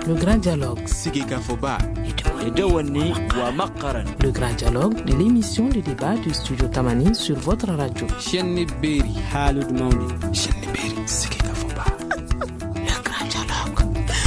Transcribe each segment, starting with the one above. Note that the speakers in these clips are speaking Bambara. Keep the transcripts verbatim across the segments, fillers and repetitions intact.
Le grand dialogue. Sigika Foba. Edewani wa Makaran. Le grand dialogue de l'émission de débat du studio Tamani sur votre radio. Chenni Beri. Halud Mauni. Chenni Beri. Sigika Foba. Le grand dialogue.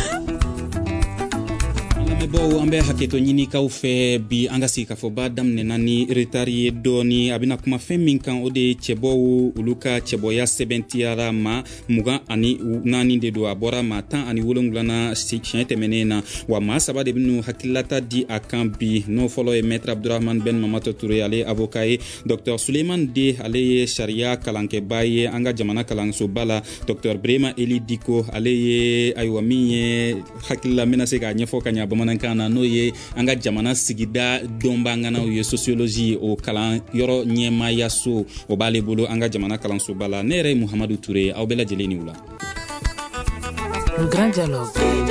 Bo ambe haketo nyini ka ufe bi anga Sigika Foba damne nani retari doni abina kuma femi kan ode chebo uluka chebo ya sebentiara ma muga ani nani de do abora ma tan ani wolongulana chente menena wa ma saba de binu hakilata di akambi no follow e maître Abdourahmane Ben Mamato Touré ale avocat docteur Suleiman de ale sharia kalanke baye anga jamana kalanso bala docteur Brema Eli Diko ale aywami hakilla menase ga nyefo kanya bamana kana no ye anga jamana sigida domba ngana ye sociologie o kalan yoro nyema yaso o bale bolo anga jamana kalan so bala nere Muhammadu Touré aw bela jeleni wula. Le grand dialogue.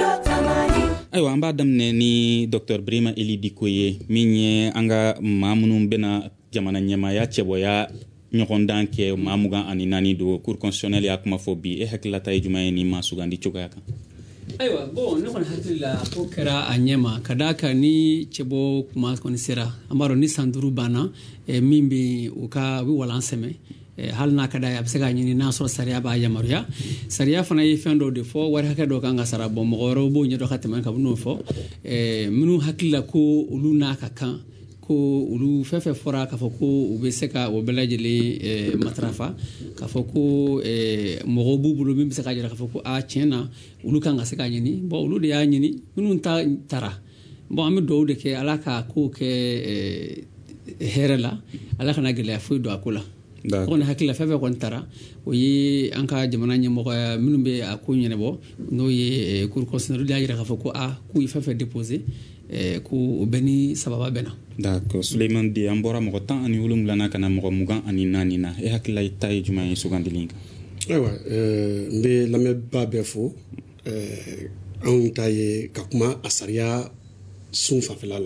Aywa amba damne ni docteur Brema Eli Diko ye minye anga mamunum bena jamana nyema ya cheboya nyokondan ke mamuga ani nani do cour constitutionnel ya kuma fobi e hakilata e jumaye ni masugandi chogaka. Aywa bon ne kon hakila ko kera anyema kadaka ni chebo kuma kon sera amaro ni sanduru bana e mimbi uka wi wala nseme e halna kada ya bisega nyini na so sariya ba yamaruya sariya fana yi fendo de fo war hakado kanga sara bo mo goro bo nyedo khatema ka buno fo e minu hakila ko uluna ka kan ko ulu fefe fora ka foko ubeseka obelajele e matrafa ka foko e mogobu bulu mi biseka jara ka foko a chena ulu kanga seka nyini bo ulu de ya nyini minu ta tara bo am do de ke alaka ko ke e herela alaka na gele fu do akula ko ne hakila fefe kon tara o yi anka jamana nyemo minu be akunyene bo no ye cour constitutionnel de jara ka foko a ku fefe déposer e ku beni sababa bena. D'accord. Suleiman di ambora mo tan ani ulum lana kana mo mugan ani nanina e hakila tay juma e sugandilinga. Ewa euh mbe lame ba befo euh on taye kakuma asaria sun fafilala.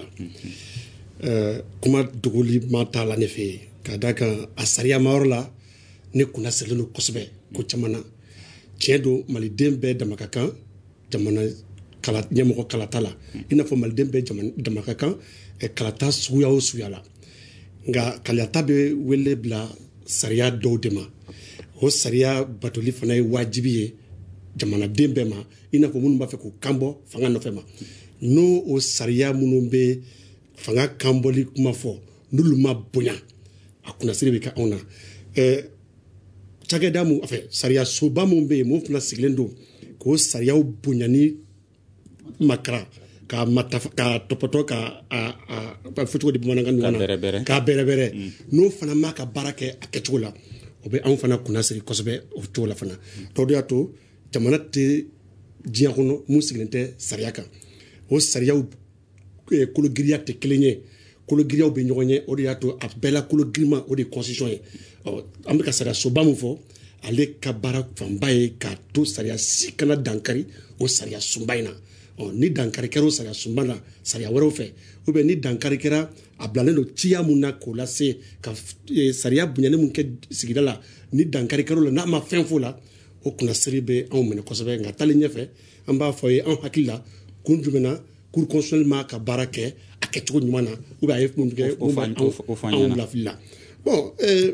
Euh kuma duguli mata la nefe kadaka asaria maorla ne kuna seleno kosbe ko chamana ciedo mali dembe damakakan jamana kala nyemo kalata la ina fo malden be jaman damaka kan e kalata suya o suya la nga kalata be wele bla sariya do dema o sariya batoli fana wajibiye jamana dembe ma ina fo munu ba fe ko kambo fanga no fema no o sariya munu be fanga kamboli kuma fo nuluma bonya akuna sirebe ka ona e chage damu afa sariya soba mu be mo funa siglendo ko sariya bonyani makra ka matafa ka topoto ka a a futuko di mananga ngana ka bere bere mm. no fana maka barake aketugo la obe an fana kuna seri kosbe o to la fana to do ato jamana te jiakono musilente sariaka o saria e kolo griya te klenye kolo griya be nyogonye o do ato abela kolo grima o de constitution e o amika saria so bamu fo ale ka bara fambaye ka to saria sikana dankari o saria sumbaina on ni dankari kero saria sumbana saria wero fe ou be ni dankari kera ablane no tia muna ko la se ka e, saria bunyane mun ke sigida la ni dankari kero la na ma fenfo la o kuna seribe on mene ko sebe nga tali nyefe amba foye on hakilla kunjumena cour constitutionnel ma ka barake aketugo nyumana ou be ayef mun ke o fa o fa la filla bon euh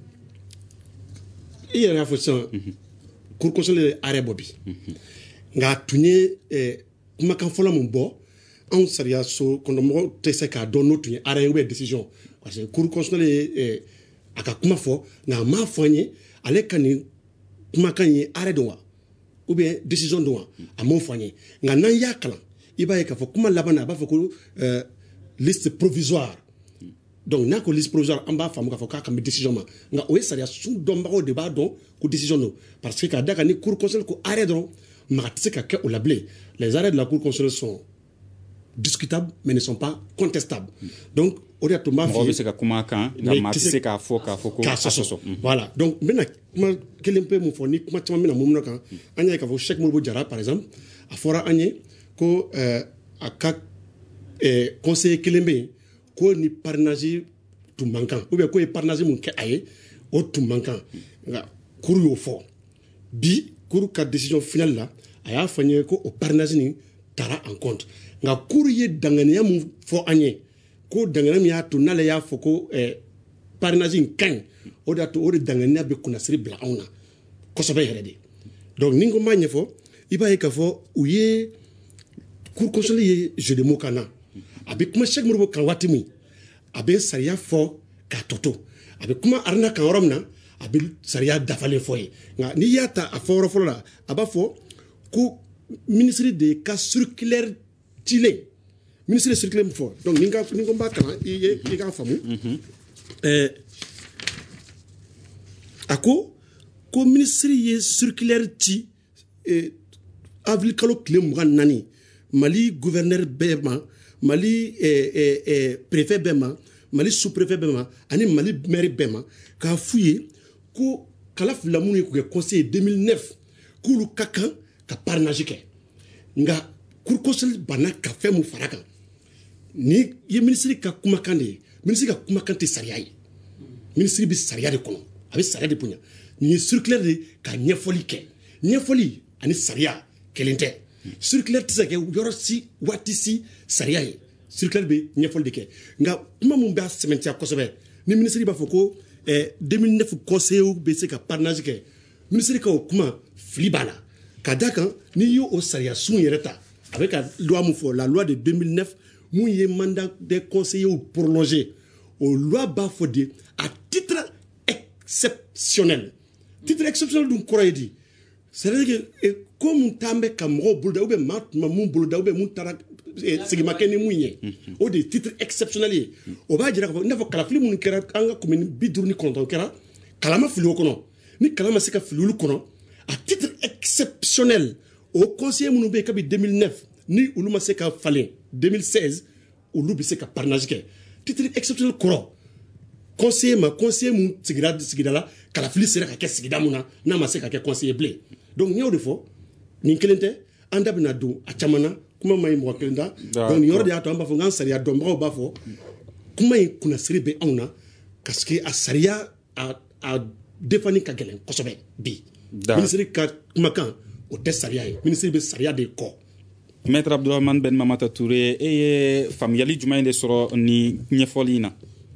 il y a une façon cour constitutionnel arebobi nga tunye eh kuma kan fola mun bo on sariya so kondo mo tese ka don no tunye ara we decision parce que cour constitutionnel eh aka kuma fo na ma fonye ale kan kuma kan yi ara do wa ou bien décision do wa a mo fonye nga nan ya kala ibaye ka fo kuma labana ba fo ko euh liste provisoire donc na ko liste provisoire amba famu ka fo ka kam décision ma nga o sariya su do mbago de ba do ko décision no parce que ka daka ni cour constitutionnel ko ara do les arrêts de la Cour constitutionnelle sont discutables, mais ne sont pas contestables. Donc, on a tout voilà. Donc, maintenant, quel est mon phonique, comment tu m'as mis dans mon nom quand on y a qu'à chaque mot Jara, par exemple, à Fora Agné, qu'au à quatre conseillers Kelembe, qu'au ni parnage tout manquant, ou bien qu'au parnage mon kaye, au tout manquant, couru au fort. Bi, couru quatre décision finale là. Aya fanye ko o parnage ni taara en compte nka cour ye danganiya mun fɔ an ye ko danganiya min y'a to n'ale y'a fɔ ko eh, parrainage in ka ɲi o de y'a to o de danganiya bɛ kunnasiri bila anw na kosɛbɛ yɛrɛ de donc ni n ko n b'a ɲɛfɔ i b'a ye k'a fɔ u ye cour constitutionnelle ye jeu de mots kan na a bɛ kuma Cheikh Modibo kan waati min a bɛ sariya fɔ k'a tɔto a bɛ kuma Aruna kan yɔrɔ min na a bɛ sariya dafalen fɔ ye nka n'i y'a ta a fɔ yɔrɔ fɔlɔ la a b'a fɔ ko ministre de ka circulaire cilen ministre de circulaire min fɔ donc ni n ko n b'a kalan i ye i k'a faamu ɛɛ a ko ko ministre ye circulaire ci ɛɛ avril kalo tile mugan ni naani Mali gouverneur bɛɛ ma Mali ɛɛ ɛɛ préfet bɛɛ ma Mali sous-préfet bɛɛ ma ani Mali maire bɛɛ ma k'a f'u ye ko kala fila minnu ye k'u kɛ conseiller deux mille neuf k'olu ka kan ka parrainage kɛ nka cour constitutionnelle banna ka fɛn mun fara kan ni ye ministre ka kumakan de ye ministre ka kumakan tɛ sariya ye ministre bɛ sariya de kɔnɔ a bɛ sariya de bonya nin ye circulaire de ka ɲɛfɔli kɛ ɲɛfɔli ani sariya kelen tɛ circulaire tɛ se ka kɛ yɔrɔ si waati si sariya ye circulaire bɛ ɲɛfɔli de kɛ nka kuma min b'a sɛmɛntiya kosɛbɛ ni ministre b'a fɔ ko ɛɛ deux mille neuf conseillers bɛ se ka parrainage kɛ ministre ka o kuma fili b'a la ka da kan n'i y'o sariya sun yɛrɛ ta a bɛ ka loi mun fɔ la loi de deux mille neuf mun ye mandat des conseillers prolongé o loi b'a fɔ de à titre exceptionnel titre exceptionnel dun kɔrɔ ye di c'est à dire que ko mun t'an bɛ ka mɔgɔw bolo da ou bien maa tun ma mun bolo da ou bien mun taara sigima kɛ ni mun ye o de ye titre exceptionnel ye o b'a jira k'a fɔ i n'a fɔ kalafili minnu kɛra an ka commune bi duuru ni kɔnɔntɔn kɛra kala ma fili o kɔnɔ ni kala ma se ka fili olu kɔnɔ à titre exceptionnel o conseiller minnu bɛ yen kabi deux mille neuf ni olu ma se ka falen deux mille seize olu bɛ se ka parrainage kɛ titre exceptionnel kɔrɔ conseiller ma conseiller mun sigira sigida la kalafili sera ka kɛ sigida mun na n'a ma se ka kɛ conseiller bilen donc n y'o de fɔ nin kelen tɛ an da bɛna don a caman na kuma ma ɲi mɔgɔ kelen ta donc nin yɔrɔ de y'a to an b'a fɔ n k'an sariya dɔnbagaw b'a fɔ kuma in kunnasiri bɛ anw na parce que a sariya a a défini ka gɛlɛn kosɛbɛ bi ministre ka kumakan o tɛ sariya ye ministre bɛ sariya de kɔ. Maître Abdourahmane Ben Mamata Touré e ye faamuyali jumɛn de sɔrɔ ni ɲɛfɔli in na.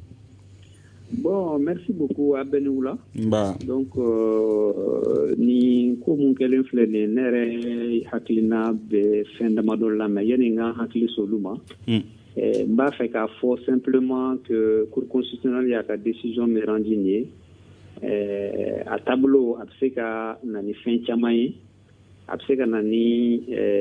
Bon, merci beaucoup à Benoula. Bah. Donc, euh, ni ko mun kelen filɛ nin ne yɛrɛ hakilina bɛ fɛn damadɔ la mais yani n ka hakili s'olu ma. n b'a fɛ k'a fɔ simplement que Cour constitutionnelle y'a ka décision min rendu nin ye a taabolo a bɛ se ka na ni fɛn caman ye a bɛ se ka na ni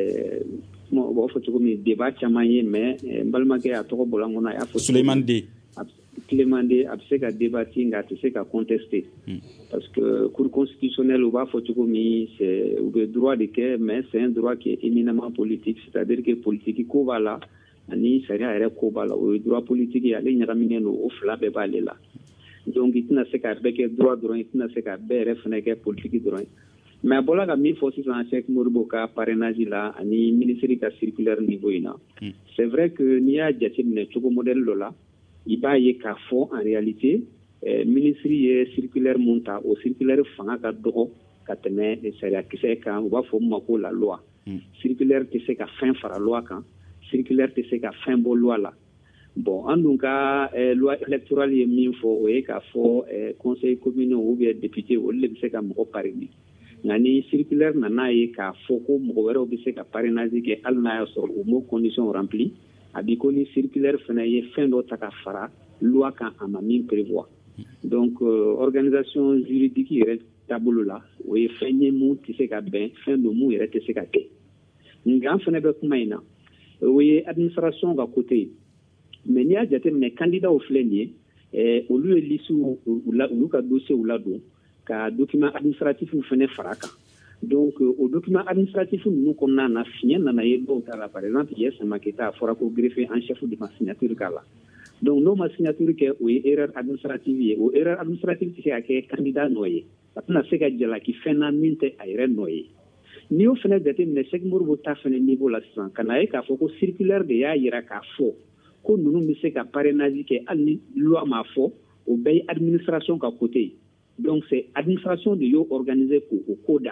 u b'a fɔ cogo min débat caman ye mais n balimakɛ a tɔgɔ bɔra n kɔnɔ a y'a fɔ. Souleymane De. Clémandé a bɛ se ka débattre nka a tɛ se ka contester parce que Cour constitutionnelle u b'a fɔ cogo min c'est u bɛ droit de kɛ mais c'est un droit qui est éminemment politique c'est-à-dire que politique ko b'a la ani sariya yɛrɛ ko b'a la o ye droit politique ye ale ɲagaminen don o fila bɛɛ b'ale la donc i tɛna se ka bɛɛ kɛ droit dɔrɔn i tɛna se ka bɛɛ yɛrɛ fana kɛ politique dɔrɔn mais a bɔra ka min fɔ sisan Cheikh Modibo ka parrainage la ani ministre ka circulaire niveau in na c'est vrai que n'i y'a jateminɛ cogo modèle dɔ la i b'a ye k'a fɔ en réalité eh, ministre ye circulaire mun ta o circulaire fanga ka dɔgɔ ka tɛmɛ sariyakisɛ kan u b'a fɔ min ma ko la loi mm. circulaire tɛ se ka fɛn fara loi kan circulaire tɛ se ka fɛn bɔ loi la bon an dun ka eh, loi électorale ye min fɔ o ye k'a fɔ eh, conseil communaux ou bien député olu de bɛ se ka mɔgɔ parrainer nka ni circulaire nana ye k'a fɔ ko mɔgɔ wɛrɛw bɛ se ka parrainage kɛ hali n'a y'a sɔrɔ o m'o condition rempli a b'i ko ni circulaire fana ye fɛn dɔ ta ka fara loi kan a ma min prévoit donc euh, organisation juridique yɛrɛ taabolo la o ye fɛn ye mun tɛ se ka bɛn fɛn don mun yɛrɛ tɛ se ka kɛ nka an fana bɛ kuma in na o ye administration ka côté ye mais n'i y'a jateminɛ candidat filɛ nin ye eh, olu ye liste olu ka dossier ladon ka document administratif fana fara kan donc o document administratif ninnu kɔnɔna na fiɲɛ nana ye dɔw ta la par exemple Yes Maketa a fɔra ko greffier en chef de ma signature k'a la donc n'o ma signature kɛ o ye erreur administrative ye o erreur administrative tɛ se ka kɛ candidat nɔ ye a tɛna se ka jalaki fɛn na min tɛ a yɛrɛ nɔ ye n'i y'o fana jateminɛ Cheikh Modibo ta fana niveau la sisan ka na ye k'a fɔ ko circulaire de y'a yira k'a fɔ ko ninnu bɛ se ka parrainage kɛ hali ni loi m'a fɔ o bɛɛ ye administration ka côté donc c'est administration de y'o organiser k'o ko da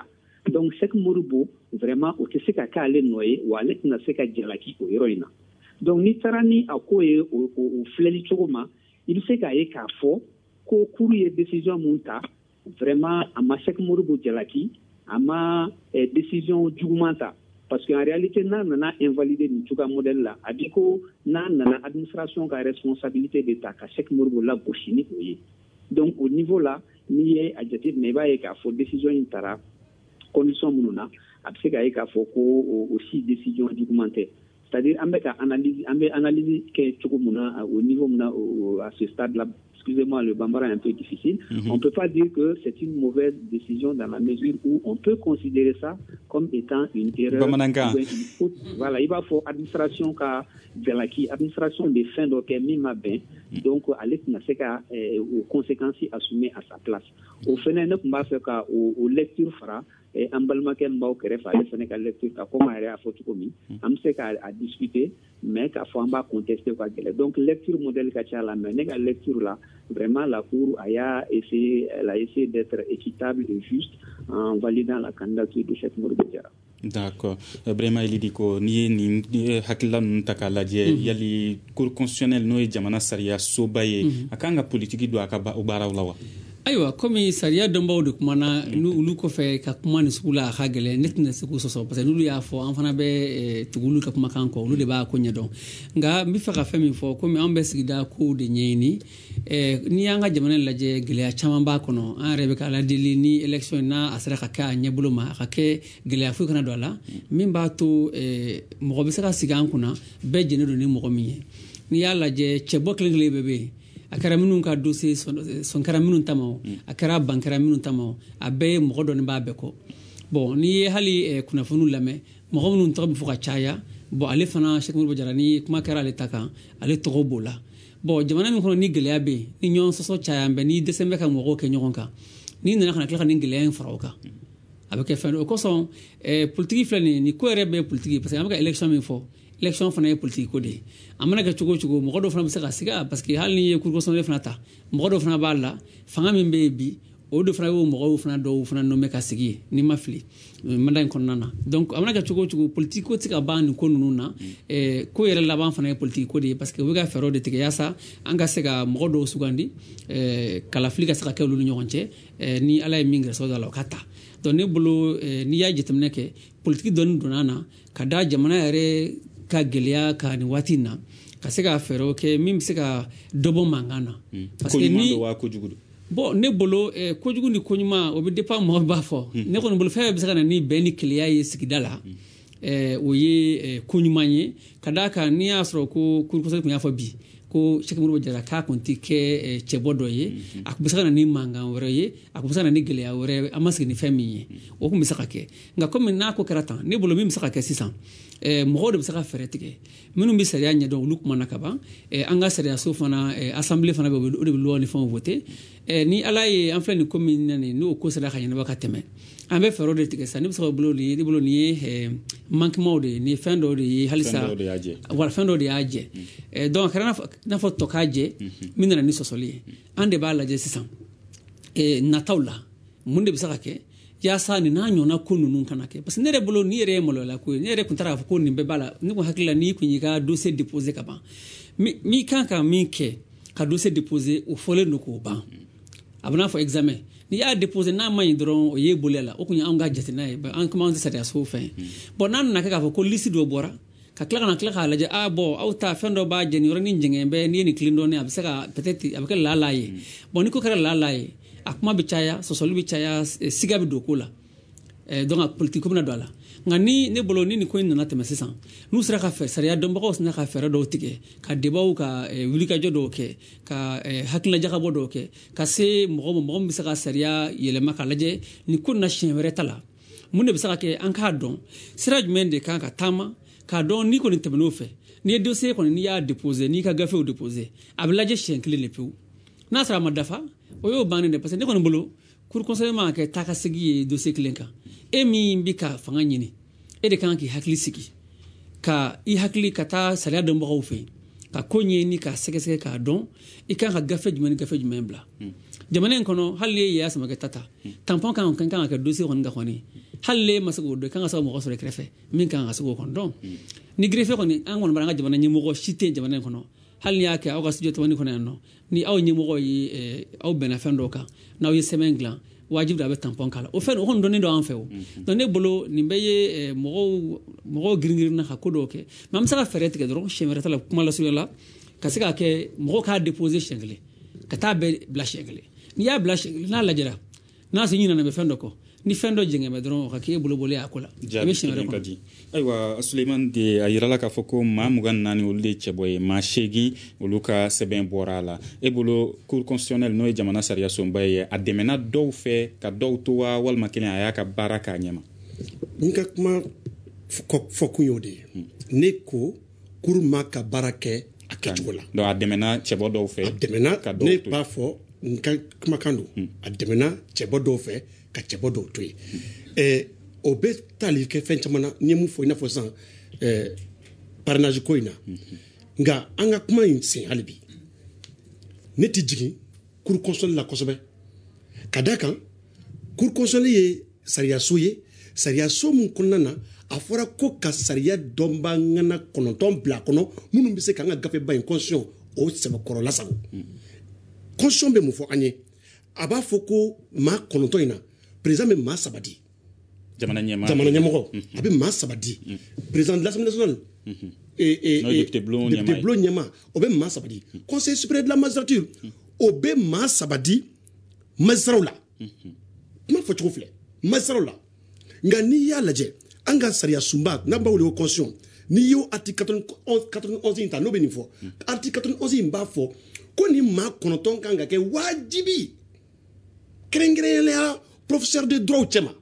donc Sek Moribo vraiment o tɛ se ka k'ale nɔ ye wa ale tɛna se ka jalaki o yɔrɔ in na donc ni taara ni a ko ye o filɛli cogo ma i bɛ se k'a ye k'a fɔ ko cour ye décision mun ta vraiment a ma Sek Moribo jalaki a ma décision juguman ta parce que en réalité n'a nana invalider nin cogoya modèle la a di ko n'a nana administration ka responsabilité de ta ka Sek Moribo la gosi ni o ye donc au niveau là n'i ye a jateminɛ i b'a ye k'a fɔ décision in taara condition minnu na a bɛ se k'a ye k'a fɔ ko aussi décision juguman tɛ c'est-à-dire an bɛ ka analyse an bɛ analyse kɛ cogo min na au niveau min na à ce stade là excusez-moi, le bambara est un peu difficile. Mm-hmm. On ne peut pas dire que c'est une mauvaise décision dans la mesure où on peut considérer ça comme étant une erreur. Une faute. Voilà, il va falloir administration ka velaki, administration des fins d'ok mima ben. Donc, Alex n'a pas aux conséquences assumées à sa place. Au final, nous va faire aux lectures fera. Et en balmaken mbaw kere fa le fene ka lecture ka comment a fotu komi am se ka a discuter mais ka fo amba contester quoi donc lecture modèle ka chala mais nega lecture là vraiment la cour a essayé elle a essayé d'être équitable et juste en validant la candidature de Sek Moribo Diarra. D'accord. Vraiment il dit ko ni ni hakila ntaka laje yali cour constitutionnel no jamana sariya sobaye akanga politique do akaba ubara ulawa. Ayiwa komi sariya dɔnbaw de kumana olu kɔfɛ ka kuma ni sugu la a ka gɛlɛn ne tɛna se k'u sɔsɔ parce que n'olu y'a fɔ an fana bɛ tugu olu ka kumakan kɔ olu de b'a ko ɲɛdɔn nka n bɛ fɛ ka fɛn min fɔ komi an bɛ sigida kow de ɲɛɲini n'i y'an ka jamana lajɛ gɛlɛya caman b'a kɔnɔ an yɛrɛ bɛ ka ladeli ni élection n'a a sera ka kɛ a ɲɛbolo ma a ka kɛ gɛlɛya foyi kana don a la min b'a to mɔgɔ bɛ se ka sigi an kunna bɛɛ jɛnnen don ni mɔgɔ min ye n'i y'a lajɛ cɛbɔ kelen kelen bɛɛ bɛ yen a kɛra minnu ka dossier son kɛra minnu tama o a kɛra ban kɛra minnu tama o a bɛɛ ye mɔgɔ dɔɔni b'a bɛɛ kɔ bon n'i ye hali kunnafoniw lamɛn mɔgɔ minnu tɔgɔ bɛ fɔ ka caya bon ale fana Sek Moribo Diarra ni kuma kɛra ale ta kan ale tɔgɔ b'o la bon jamana min kɔnɔ ni gɛlɛya bɛ yen ni ɲɔgɔn sɔsɔ caya bɛɛ ni dɛsɛ bɛ ka mɔgɔw kɛ ɲɔgɔn kan n'i nana ka na tila ka nin gɛlɛya in fara o kan a bɛ kɛ fɛn dɔ o kosɔn politiki filɛ nin ni ko yɛrɛ bɛɛ politiki parce que an bɛ ka élection min fɔ élection fana ye politique ko de a mana kɛ cogo cogo mɔgɔ dɔ fana bɛ se ka sigi parce que hali ni ye cour constitutionnelle fana ta mɔgɔ dɔ fana b'a la fanga min bɛ yen bi o de fana y'o mɔgɔw fana dɔw fana nommé ka sigi ye ni ma fili mandat in kɔnɔna na donc a mana kɛ cogo cogo politique ko tɛ se ka ban nin ko ninnu na ko yɛrɛ laban fana ye politique ko de ye parce que u bɛ ka fɛɛrɛw de tigɛ yaasa an ka se ka mɔgɔ dɔw sugandi kalafili ka se ka kɛ olu ni ɲɔgɔn cɛ ni ala ye min gɛrɛsɛgɛ dɔ la o ka ta donc ne bolo n'i y'a jateminɛ kɛ politique dɔɔni donna na ka da jamana yɛrɛ ka gɛlɛya ka ni waati na ka se ka fɛɛrɛw kɛ min bɛ se ka dɔbɔ mankan na parce que ni bon ne bolo kojugu ni koɲuman o bɛ dépend mɔgɔ b'a fɔ ne kɔni bolo fɛn bɛ se ka na ni bɛn ni keleya ye sigida la o ye koɲuman ye ka d'a kan n'i y'a sɔrɔ ko cour constitutionnelle tun y'a fɔ bi ko Sek Moribo Diarra k'a kun tɛ kɛ cɛbɔ dɔ ye a kun bɛ se ka na ni mankan wɛrɛ ye a kun bɛ se ka na ni gɛlɛya wɛrɛ an ma sigi ni fɛn min ye o kun bɛ se ka kɛ nka komi n'a ko kɛra tan ne bolo min bɛ se ka kɛ sisan mɔgɔw de bɛ se ka fɛɛrɛ tigɛ minnu bɛ sariya ɲɛdɔn olu kumana ka ban an ka sariyaso fana assemblée fana bɛ o de bɛ loi ni fɛnw voter ni ala ye an filɛ nin ko min na nin n'o ko sera ka ɲɛnabɔ ka tɛmɛ an bɛ fɛɛrɛw de tigɛ sa ne bɛ se ka bolo de ye ne bolo nin ye manquements de ye nin ye fɛn dɔw de ye halisa wala fɛn dɔw de y'a jɛ donc a kɛra n'a fɔ tɔ k'a jɛ min nana ni sɔsɔli ye an de b'a lajɛ sisan nataw la mun de bɛ se ka kɛ yaasa nin n'a ɲɔgɔnna ko ninnu kana kɛ parce que ne yɛrɛ bolo ni yɛrɛ ye maloyala ko ye ne yɛrɛ tun taara k'a fɔ ko nin bɛɛ b'a la ne ko hakili la n'i kun y'i ka dossier déposé ka ban min kan ka min kɛ ka dossier déposé o fɔlen don k'o ban a bɛ n'a fɔ examen n'i y'a déposé n'a ma ɲi dɔrɔn o ye boli la o kun ye anw ka jateminɛ ye an kuma an tɛ sariyaso fɛn bon n'a nana kɛ k'a fɔ ko liste dɔ bɔra ka tila ka na tila k'a lajɛ ah bon aw ta fɛn dɔ b'a jɛ nin yɔrɔnin jɛngɛn bɛɛ n'i ye nin tilen dɔɔnin a bɛ se ka peut-être a bɛ kɛ laala ye bon ni ko kɛra laala ye a kuma bɛ caya sɔsɔli bɛ caya siga bɛ don ko la donc a politique ko bɛna don a la nka ni ne bolo ni nin ko in nana tɛmɛ sisan n'u sera ka fɛ sariya dɔnbagaw sera ka fɛɛrɛ dɔw tigɛ ka debaw ka wulikajɔ dɔw kɛ ka hakililajagabɔ dɔw kɛ ka se mɔgɔ ma mɔgɔ min bɛ se ka sariya yɛlɛma ka lajɛ nin ko na siɲɛ wɛrɛ ta la mun de bɛ se ka kɛ an k'a dɔn sira jumɛn de kan ka taama k'a dɔn ni kɔni tɛmɛn'o fɛ n'i ye dossier kɔni n'i y'a déposé n'i ka gafew déposé a bɛ lajɛ siɲɛ kelen de pewu n'a sɔrɔ a ma dafa o y'o bannen de parce que ne kɔni bolo cour constitutionnelle ma kɛ taa ka segin ye dossier kelen kan e min bɛ ka fanga ɲini e de kan k'i hakili sigi ka i hakili ka taa sariya dɔnbagaw fɛ ka ko ɲɛɲini ka sɛgɛsɛgɛ k'a dɔn i kan ka gafe jumɛn ni gafe jumɛn bila jamana in kɔnɔ hali n'i ye Yaya Samakɛ ta ta tampon kan ka kɛ dossier kɔni kan kɔni halle masago do kan asago mo so krefe min kan asago kon don ni grefe kon an won baranga jamana ni mo shite jamana kono hal ni yake aw gasjo to woni kono no ni aw ni mo yi aw bena fendo ka na yi semenglan wajib da be tampon kala o fen o hon doni do an fewo don ne bolo ni beye mo mo giringir na hakodo ke mam saka ferete ke do chemere tala kuma la sula ka sika ke mo ka déposer chengle ka ta be bla chengle ni ya bla chengle na la jera na se nyina na be fendo ko ni fendo jinga me dron ka ke bolo bolo akula be chemere ko aywa Suleiman de ayirala ka foko ma mugan nani ulde cheboye ma shegi uluka seben borala e bolo cour constitutionnel no e jamana sariya sombaye ademena dow fe ka dow towa wal makene ayaka baraka nyama nka kuma foko yode ne ko cour ma ka barake aketula do ademena chebo dow fe ademena ka ne pa fo nka kuma kando ademena chebo dow fe ka chebo dow toy e o be tali ke fen chamana nyemu fo ina fo san eh parnage ko ina nga anga kuma inse alibi neti jigi cour constitutionnel la kosobe kadaka cour constitutionnel ye sariya soye sariya so mun kunana afora ko ka sariya domba ngana kononton bla kono munum bi se kanga gafe ba in constitution o sebe koro la sago constitution be mu fo anye aba foko ma kononton ina président me ma sabadi jamana nyema jamana nyemo abi ma sabadi président de l'Assemblée nationale et et député Blo Nyama obe ma sabadi conseil supérieur de la magistrature obe ma sabadi mazraoula ma fo chofle mazraoula ngani ya laje anga sariya sumba namba wole constitution ni yo article quatre-vingt-onze inta no beni fo article quatre-vingt-onze imba fo ko ni ma konoton kanga ke wajibi krengre professeur de droit chema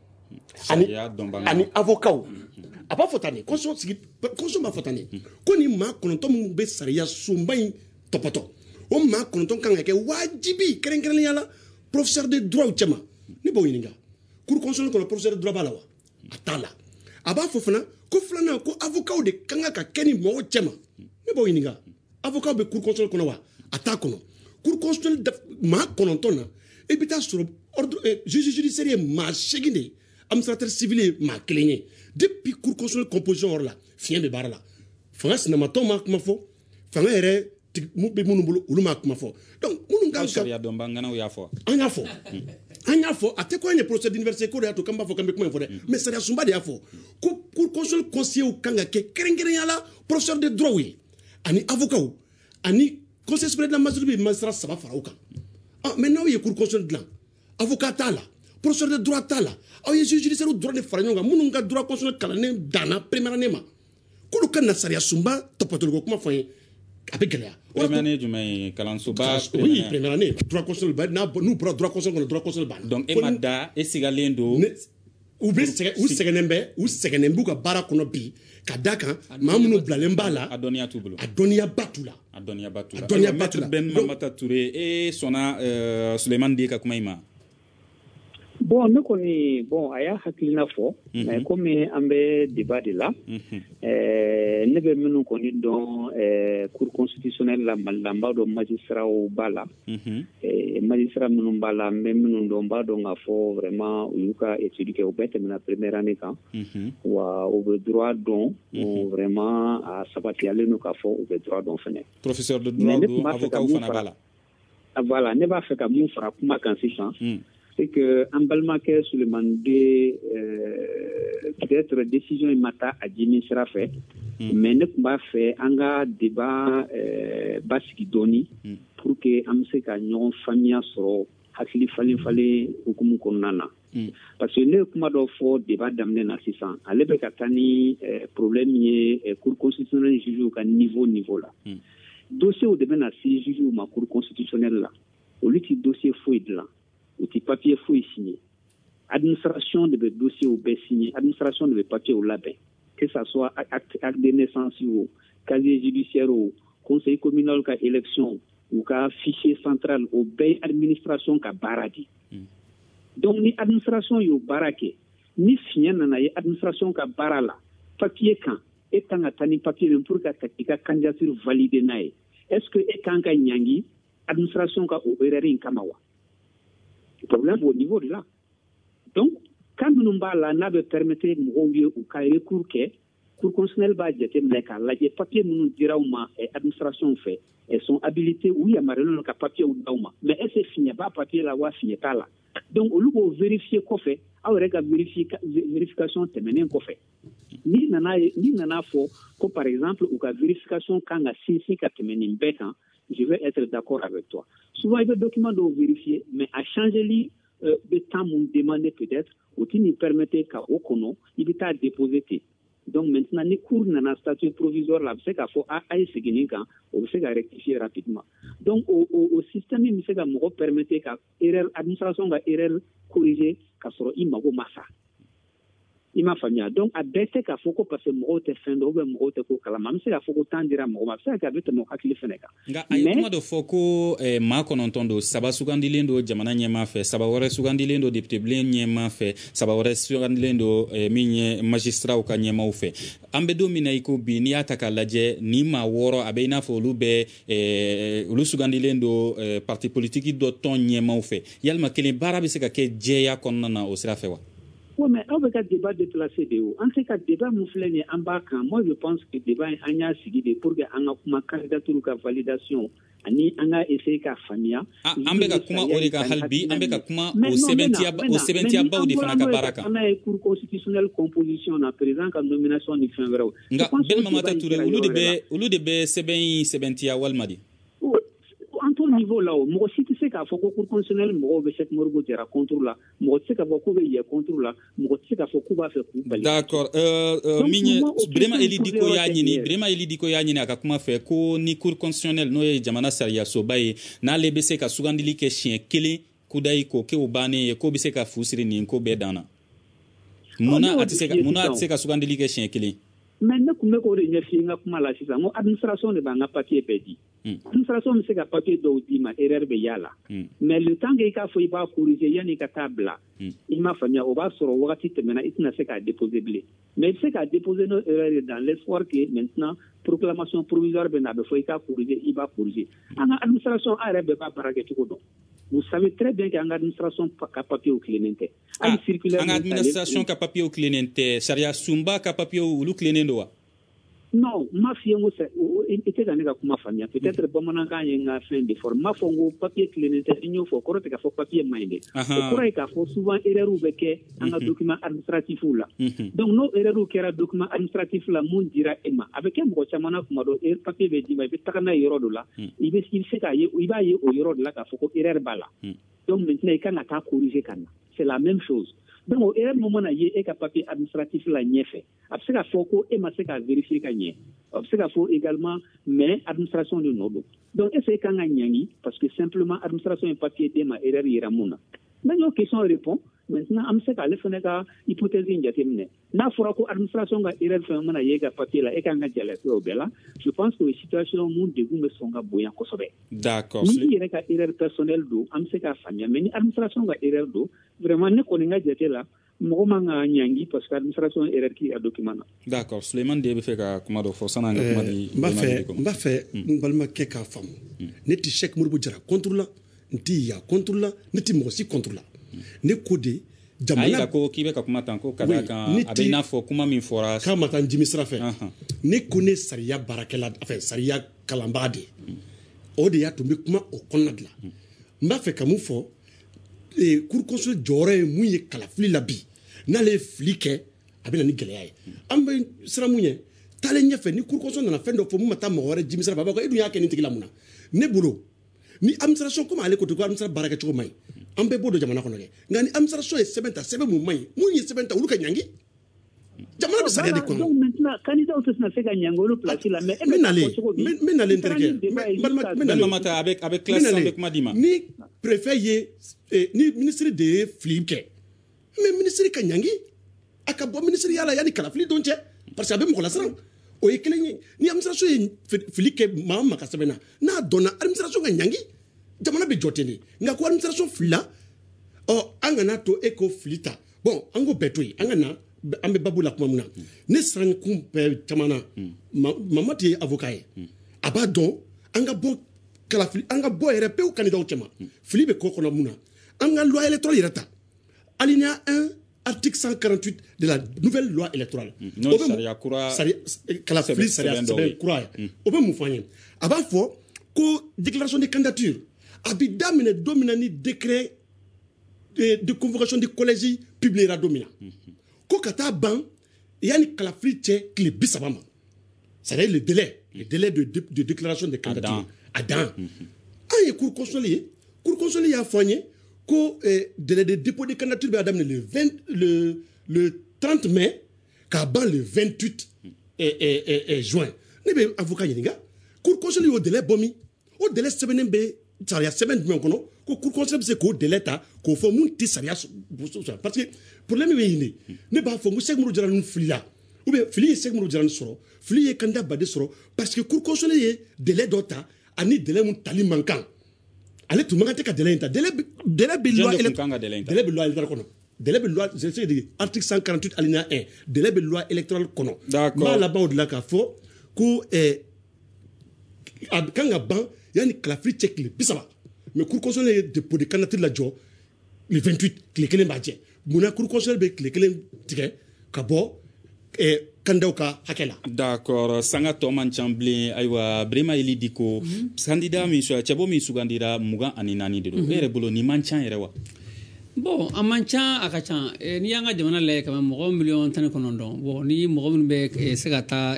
ani ani avocat aba fotane conso sigi conso ma fotane ko ni ma kononto mu be sariya sumbai topoto o ma kononto kanga ke wajibi keren keren yala professeur de droit chema ni bo yininga cour constitutionnel ko professeur de droit balawa atala aba fofana ko flana ko avocat de kanga ka keni mo chema ni bo yininga avocat be cour constitutionnel ko wa atako no cour constitutionnel ma kononto na e bita sur ordre juge judiciaire ma cheginde administrateur civil ma cligné depuis cour constitutionnel composition or la fien de barala France na maton ma kuma fo fanga ere mu be munu bulu uluma kuma fo donc munu ngam ka ya domba ngana ya fo anya fo anya fo ate ko anya procès d'université ko to kamba fo kambe kuma fo de mais ça sumba de ya fo cour constitutionnel conseiller ou kanga ke kerengere yala professeur de droit oui ani avocat ou ani conseiller supérieur de la magistrature magistrat ça va farauka ah maintenant il y a cour constitutionnel là avocat tala professeur de droit tala aw ye juge judiciaire droit de faranyonga munun ka droit constitutionnel kalane dana première année ma kulu kan sariya sumba topatol ko kuma foye avec gala première année du mai kalan suba oui première année droit constitutionnel ba na nous droit constitutionnel droit constitutionnel ba donc e mada e sigalendo ou be ou segenembe ou segenembu ka bara kono bi kadaka mamunu blalen adonia tubulu adonia batula adonia batula adonia batula ben mamata touré et sona euh, Suleiman Dika kumaima. Bon, nous connaissons, bon, aya hakilina fo, mais comme on a débat de là, nous avons connu dans la Cour constitutionnelle la malamba do magistrat au bala, magistrat nous bala, même nous don ba donc a fo vraiment yuka étudier au bête na première année quand, ou au droit donc vraiment à sabati aller nous ka fo au droit donc fene. Professeur de droit ou avocat ou fana bala. Voilà, ne va faire comme fera kuma consistant. C'est que en Balmaké Suleiman de euh, peut-être décision il mata administra fait mm. mais ne pas fait anga débat euh, basiki doni mm. pour que amse ka nyon famille so hakili fali fali hukumu konana mm. parce que ne kuma do fo débat d'amener na six cents alebe katani euh, problème yé euh, cour constitutionnelle juge ka niveau niveau là mm. dossier au demain na si juge ma cour constitutionnelle là au lieu dossier fouille de là ou ti papier faut signer. Administration de dossier ou bien signé, administration de papier au labin, que ça soit acte, acte de naissance ou casier judiciaire ou conseil communal ou élection ou fichier central ou bien administration ka baradi. Mm. Donc ni administration yo barake, ni fien na ye administration ka barala, papier kan, etant atani papier pour ka ka candidature validé nae. Est-ce que etant ka nyangi administration ka obereri kamawa? Le problème au niveau de là. Donc, quand minnu b'a la n'a bɛ permettre mɔgɔw ye u ka recours kɛ cour constitutionnelle b'a jateminɛ k'a lajɛ papier minnu dira u ma administration fɛ elles sont habilitées u yamaruyalen don ka papier d'aw ma mais est ce que fiɲɛ b'a papier la wa fiɲɛ t'a la donc olu b'o vérifier kɔfɛ aw yɛrɛ ka vérification tɛmɛnen kɔfɛ ni nana ni nana fɔ ko par exemple u ka vérification kan ka sinsin ka tɛmɛ nin bɛɛ kan je vais être d'accord avec toi souvent i bɛ document dɔw vérifier mais a changeli euh, bɛ temps mun demander peut-être o ti ni permettre ka o kɔnɔ i bɛ taa déposer ten donc maintenant ni cour nana statut provisoire la bɛ se k'a fɔ a a ye segin nin kan o bɛ se ka rectifier rapidement donc o o o système min bɛ se ka mɔgɔ permettre ka erreur administration ka erreur corriger ka sɔrɔ i mago ma sa i m'a faamuya donc a bɛɛ tɛ k'a fɔ ko parce que mɔgɔw tɛ fɛn dɔn ou bien mɔgɔw tɛ ko kalama an bɛ se k'a fɔ ko temps dira mɔgɔ ma a bɛ se ka kɛ a bɛ tɛmɛ o hakili fɛnɛ kan nka a ye kuma dɔ fɔ ko eh, maa kɔnɔntɔn don saba sugandilen don jamana ɲɛmaa fɛ saba wɛrɛ sugandilen don députébilen ɲɛmaa fɛ saba wɛrɛ sugandilen don eh, min ye magistraw ka ɲɛmaaw fɛ an bɛ don min na i ko bi n'i y'a ta k'a lajɛ ni maa wɔɔrɔ a bɛ i n'a fɔ olu bɛ eh, olu sugandilen don eh, parti politique dɔ tɔn ɲɛmaaw fɛ yalima kelen baara bɛ se ka kɛ jɛya kɔnɔna na o sira fɛ wa oui, mais on veut qu'un débat déplacé de haut. En tout cas, débat mouflé en bas quand moi je pense que débat en a signé pour que en a kuma candidature ka validation ani en a essayé ka famia. An bɛ ka kuma o de kan halbi an bɛ ka kuma o sɛbɛntiya o sɛbɛntiya baw de fana ka baara kan. An a cour constitutionnelle composition na président ka nomination ni fɛn wɛrɛw. Nka Belmamata Touré olu de bɛ olu de bɛ sɛbɛn in sɛbɛntiya walima de. En tout niveau là, moi si tu sais qu'à faut cour constitutionnel moi be cette morgo tera contre là, moi tu sais qu'à faut be y contre là, moi tu sais qu'à faut ko ba faire coup. D'accord. Euh euh minye vraiment eli diko ya nyini, vraiment eli diko ya nyini aka kuma fe ko ni cour constitutionnel no ye jamana sariya so baye na le be se ka sugandili ke chien kele kudai ko ke obane ko be se ka fusiri ni ko be dana. Muna atise ka muna atise ka sugandili ke chien kele. Maintenant comme ko re nyefi nga kuma la sisa mo administration de banga papier pedi. Administration me se ka papier do di ma erreur be yala. Mais le temps que ka fo iba corriger yani ka tabla. Il m'a famia o ba soro wakati temena itna se ka déposer blé. Mais il se ka déposer no erreur dans l'espoir que maintenant proclamation provisoire be na be fo ka corriger iba corriger. Anga administration a rebe ba barake tuko do. Vous savez très bien qu'en administration ka papier au clénente. Ah, en administration ka papier au clénente, sharia sumba ka papier au lu clénendo wa. Non, ma fille ngo se était dans ka kuma famia peut-être bamananga yenga fin de forme ma fongo papier clénente inyo fo korote ka fo papier mainde. O kora ka fo souvent erreur ou beke en document administratif là. Donc no erreur ou kera document administratif là mon dira ema avec un mo chamana kuma do er papier be di ba be takana yoro do la. Ibe il se ka ye iba ye o yoro do la ka fo ko erreur bala. Donc maintenant il kan ata corriger kan. C'est la même chose. Donc au erreur moment na ye e ka papier administratif la ñefe. Après ka fo ko e ma se ka vérifier ka ñe. Après ka fo également mais administration de nodo. Donc est-ce que nga ñangi parce que simplement administration et papier de ma erreur ira mona. Maintenant question répond maintenant am se ka le fene ka hypothèse njatemne. Na fora ko administration ga erreur fe mona ye ka papier la e ka nga jale o bela. Je pense que situation monde de gume songa boyan ko sobe. D'accord. Ni yere ka erreur personnelle do am se ka famia mais ni administration ga erreur do vraiment ne ko nga jete la mo ma nga nyangi parce que administration erreur ki a document. D'accord. Suleiman de be fe ka kuma do fo sana nga kuma di mba fe mba fe balma ke ka fam. Ne ti chèque murbu jara contrôle la nti ya contrôle la ne ti mo si contrôle la. Ne kode jamana ayira ko kibe ka kuma tan ko kada kan abina fo kuma min fora kama tan jimisra fe ne kone sariya barakela enfin sariya kalambade o de ya tumbe kuma o konnadla mba fe kamu fo e cour constitutionnel jore mu ye kala fli la bi na le flike abina ni geleya ye ambe sra munye tale nyefe ni cour constitutionnel na fendo fo mu mata mo hore jimisra baba ko edu ya ke ni tigila muna ne bulo ni administration comme ale ko to administration baraka choko mai ambe bodo jamana kono ke ngani administration e sebenta sebe mu mai mu yi sebenta uluka nyangi jamana be sare de kono donc maintenant candidat au na feka nyango le place la mais mais nale mais nale interke mais nale mata avec avec classe avec madima ni préfet ye ni ministre de flike mais ministre ka nyangi aka bo ministre yala yani kala fli donche parce que abe mo la sran o ye kelen ni administration ye flike mama ka sebena na dona administration ka nyangi jamana be jotene nga ko administration fila o angana to eko flita bon ango betoi angana ambe babula kuma muna ne sran kum pe jamana mamati avocat ye aba don anga bo kala fili anga bo ere pe o candidat o chema fili be ko kono muna anga loi électorale yerata alinéa un article cent quarante-huit de la nouvelle loi électorale. Non, sariya kura kalafili sariya sɛbɛn kura ye o bɛ mun fɔ an ye a b'a fɔ ko déclaration de candidature a bi daminɛ don min na ni décret de, de convocation du collège publiera don min na ko ka taa ban yanni kalafili cɛ tile bi saba ma c'est-à-dire le délai le délai de, de, de déclaration de candidature a dan an ye cour constitutionnelle ye cour constitutionnelle y'a fɔ an ye ko eh, délai de dépôt de candidature bɛ daminɛ le vingt le le trente mai k'a ban le vingt-huit eh, eh, eh, eh, juin ne bɛ avocat ɲininka cour constitutionnelle y'o délai bɔ min o délai sɛbɛnnen bɛ sariya sɛbɛn jumɛn kɔnɔ ko cour constitutionnelle bɛ se k'o délai ta k'o fɔ mun tɛ sariya sɔrɔ parce que problème bɛ yen de ne b'a fɔ n ko Sɛki Umaru Jara ninnu filila ou bien fili ye Sɛki Umaru Jara sɔrɔ fili ye candidat baden sɔrɔ parce que cour constitutionnelle ye délai dɔ ta ani délai mun tali man kan ale tun man kan tɛ ka délai in ta délai délai bɛ loi électorale délai bɛ loi électorale kɔnɔ délai bɛ loi c'est ce que article cent quarante-huit alinéa un délai bɛ loi électorale kɔnɔ maa laban o de la k'a fɔ ko ɛɛ a kan ka ban yanni kalafili cɛ tile bi saba mais cour constitutionnelle ye dépôt de candidature lajɔ le vingt-huit tile kelen b'a jɛ munna cour constitutionnelle bɛ tile kelen tigɛ ka bɔ ɛɛ kandidaw ka hakɛ la. D'accord sanga tɔ man ca bilen ayiwa Birima Eli Diko candidat min cɛbɔ min sugandira mugan ani naani de don e yɛrɛ bolo nin man ca yɛrɛ wa. Bon a man ca a ka ca n'i y'an ka jamana lajɛ ka mɔgɔ miliyɔn tan ni kɔnɔntɔn bon ni mɔgɔ minnu bɛ se ka taa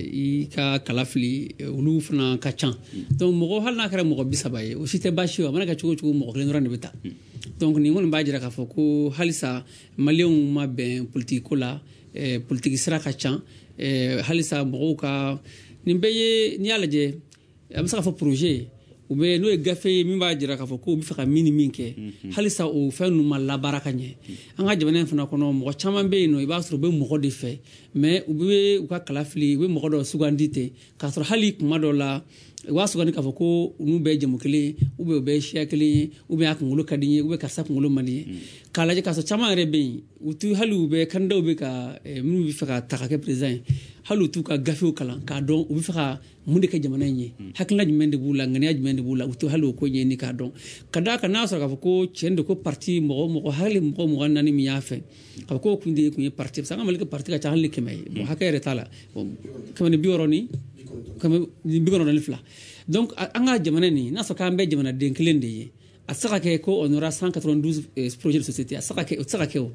i ka kala fili olu fana ka ca donc mɔgɔ hali n'a kɛra mɔgɔ bi saba ye o si tɛ baasi ye a mana kɛ cogo cogo mɔgɔ kelen dɔrɔn de bɛ taa donc nin kɔni b'a jira k'a fɔ ko halisa maliyɛnw ma bɛn politiki ko la politiki sira ka ca halisa mɔgɔw ka nin bɛɛ ye n'i y'a lajɛ a bɛ se k'a fɔ projet u bɛ n'o ye gafe ye min b'a jira k'a fɔ ko u bɛ fɛ ka min ni min kɛ halisa o fɛn ninnu ma labaara ka ɲɛ an ka jamana in fana kɔnɔ mɔgɔ caman bɛ yen nɔ i b'a sɔrɔ u bɛ mɔgɔ de fɛ mais u bɛ u ka kala fili u bɛ mɔgɔ dɔ sugandi ten k'a sɔrɔ hali kuma dɔ la u b'a sugandi k'a fɔ ko olu bɛɛ jamu kelen ye ou bien u bɛɛ siya kelen ye ou bien a kunkolo ka di ye ou bien karisa kunkolo man di ye k'a lajɛ k'a sɔrɔ caman yɛrɛ bɛ yen u tu hali u bɛ kandidaw bɛ ka minnu bɛ fɛ ka ta ka kɛ président ye hali u t'u ka gafew kalan k'a dɔn u bɛ fɛ ka mun de kɛ jamana in ye hakilina jumɛn de b'u la ŋaniya jumɛn de b'u la u t'u hali o ko ɲɛɲini k'a dɔn ka d'a kan n'a sɔrɔ k'a fɔ ko tiɲɛ de ko parti mɔgɔ mɔgɔ hali mɔgɔ mugan naani min y'a fɛ k'a fɔ k'o kun de kun ye parti parce que an ka Mali parti ka ca hali ni kɛmɛ ye bon hakɛ yɛrɛ t'a la kɛmɛ ni bi wɔɔrɔ ni kɛmɛ ni bi kɔnɔntɔn ni fila donc an ka jamana nin n'a sɔrɔ k'an bɛɛ jamanaden kelen de ye a tɛ se ka kɛ ko on aura cent quatre-vingt-douze projets de société a tɛ se ka kɛ o tɛ se ka kɛ o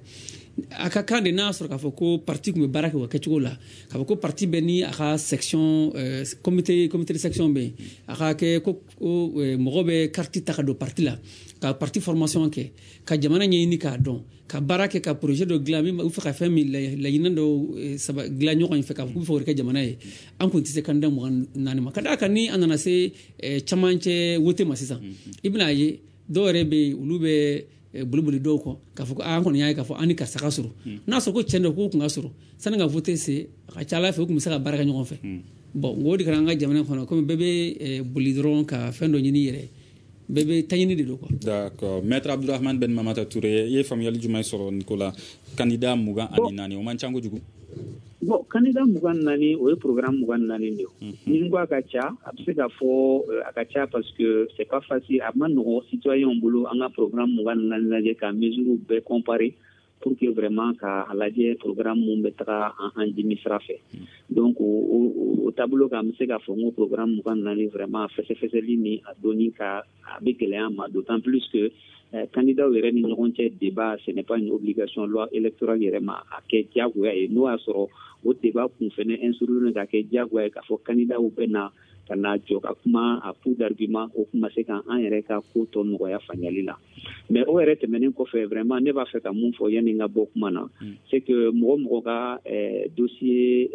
a ka kan de n'a sɔrɔ k'a fɔ ko parti tun bɛ baara kɛ o kɛcogo la k'a fɔ ko parti bɛ ni a ka section comité comité de section bɛ yen a ka kɛ ko mɔgɔ bɛ carte ta ka don parti la ka parti formation kɛ ka jamana ɲɛɲini k'a dɔn ka baara kɛ ka projet dɔ dilan min u fɛ ka fɛn min laɲini dɔ saba dilan ɲɔgɔn fɛ k'a fɔ k'u bɛ fɛ o de kɛ jamana ye an kun tɛ se candidat mugan naani ma ka d'a kan ni an nana se camancɛ wote ma sisan i bɛn'a ye dɔw yɛrɛ bɛ yen olu bɛ boliboli dɔw kɔ k'a fɔ ko an kɔni y'a ye k'a fɔ an ni karisa ka sɔrɔ n'a sɔrɔ ko tiɲɛ don k'u kun ka sɔrɔ sani ka vote se a ka ca Ala fɛ u kun bɛ se ka baara kɛ ɲɔgɔn fɛ bon o de kɛra an ka jamana kɔnɔ komi bɛɛ bɛ boli dɔrɔn ka fɛn dɔ ɲini yɛrɛ bɛɛ bɛ taɲini de don quoi. D'accord maître Abdourahmane Ben Mamata Touré i ye faamuyali jumɛn sɔrɔ nin ko la candidat mugan ani naani o man ca kojugu. Bon, candidat mugan naani o ye programme mugan naani de ye ni n ko a ka ca a bɛ se ka fɔ a ka ca parce que c'est pas facile a ma nɔgɔ citoyen bolo an ka programme mugan naani lajɛ ka mesure bɛɛ comparer pour que vraiment ka lajɛ programme mun bɛ taga an dimi sira fɛ donc o tableau kan bɛ se ka fɔ n ko programme mugan naani vraiment fɛsɛfɛsɛli ni a donni ka a bɛ gɛlɛya ma d'autant plus que candidat yɛrɛ ni ɲɔgɔn cɛ débat ce n'est pas une obligation loi électorale yɛrɛ ma a kɛ diyagoya ye n'o y'a sɔrɔ o débat kun fɛnɛ instruire ka kɛ diyagoya ye k'a fɔ candidat bɛ na ka na jɔ ka kuma a coup d'argument o kuma se ka an yɛrɛ ka ko tɔ nɔgɔya faamuyali la mais o yɛrɛ tɛmɛnen kɔfɛ vraiment ne b'a fɛ ka mun fɔ yanni n ka bɔ kuma na c'est que mɔgɔ mɔgɔ ka dossier